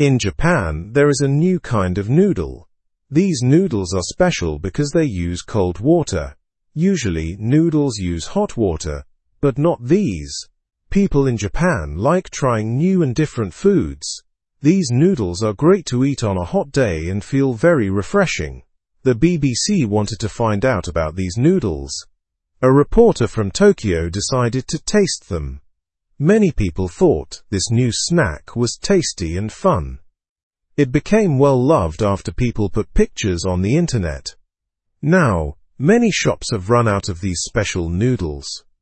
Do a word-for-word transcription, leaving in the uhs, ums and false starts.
In Japan, there is a new kind of noodle. These noodles are special because they use cold water. Usually, noodles use hot water, but not these. People in Japan like trying new and different foods. These noodles are great to eat on a hot day and feel very refreshing. The B B C wanted to find out about these noodles. A reporter from Tokyo decided to taste them. Many people thought this new snack was tasty and fun. It became well loved after people put pictures on the internet. Now, many shops have run out of these special noodles.